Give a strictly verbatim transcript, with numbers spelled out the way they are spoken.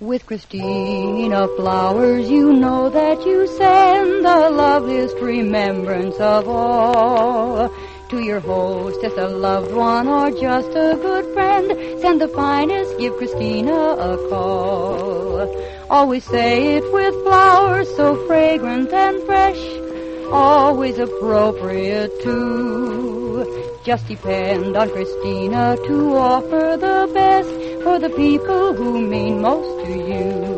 With Christina flowers, you know that you send the loveliest remembrance of all. To your hostess, a loved one, or just a good friend, send the finest, give Christina a call. Always say it with flowers so fragrant and fresh, always appropriate too. Just depend on Christina to offer the best for the people who mean most to you.